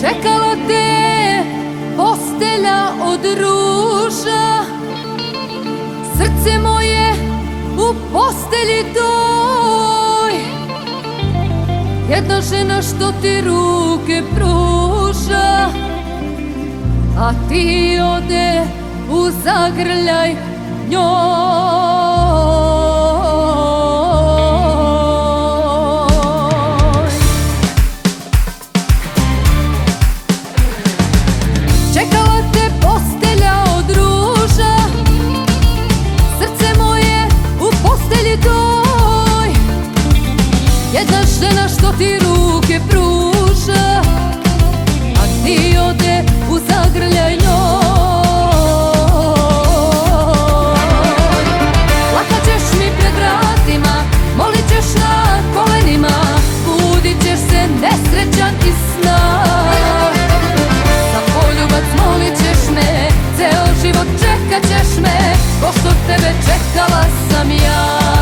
Čekala te postelja od ruža, srce moje u postelji toj. Jedna žena što ti ruke pruža, a ti ode u zagrljaj njoj. Čekala te postelja od ruža, srce moje u postelji toj. Jedna žena što ti ruke pruža, a ti ode u zagrljaj njoj. Plakat ćeš mi pred vratima, molit ćeš na kolenima, budit ćeš se nesrećan iz sna. Za poljubac molit ćeš me, ceo život čekat ćeš me, ko što tebe čekala sam ja.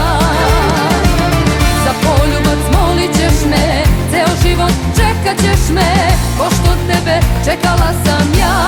Za poljubac molit ćeš me, ceo život čekat ćeš me, ko što tebe čekala sam ja.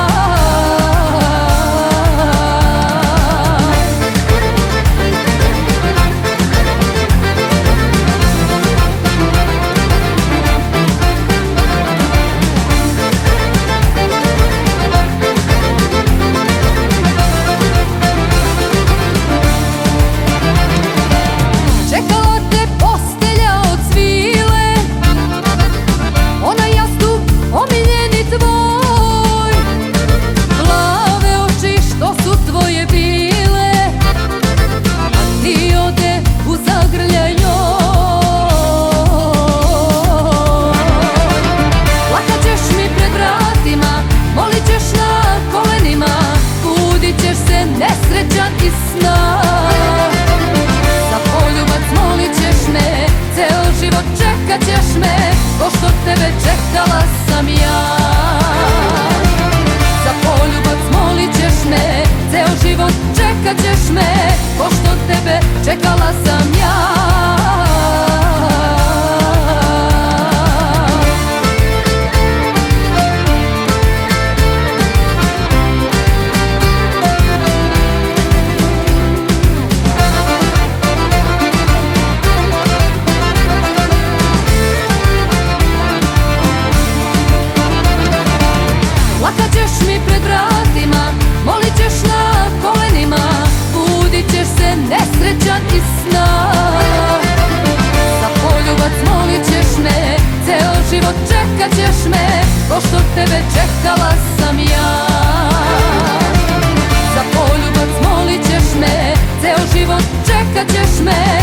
Nesrećan iz sna. Za poljubac molit ćeš me, ceo život čekat ćeš me, ko što tebe čekala sam ja. Za poljubac molit ćeš me, ceo život čekat ćeš me, ko što tebe čekala sam ja. Plakat ćeš mi pred vratima, molit ćeš na kolenima, budit ćeš se nesrećan iz sna. Za poljubac molit ćeš me, ceo život čekat ćeš me, ko što tebe čekala sam ja. Za poljubac molit ćeš me, ceo život čekat ćeš me,